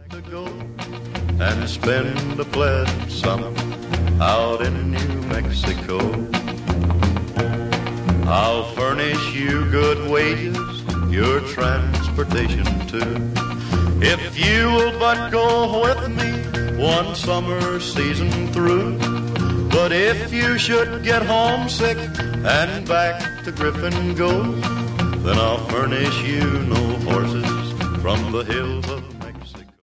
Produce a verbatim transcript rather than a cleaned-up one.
to go and spend a pleasant summer out in New Mexico. I'll furnish you good wages, your transportation too, if you will but go with me one summer season through. But if you should get homesick and back to Griffin go, then I'll furnish you no horses from the hills of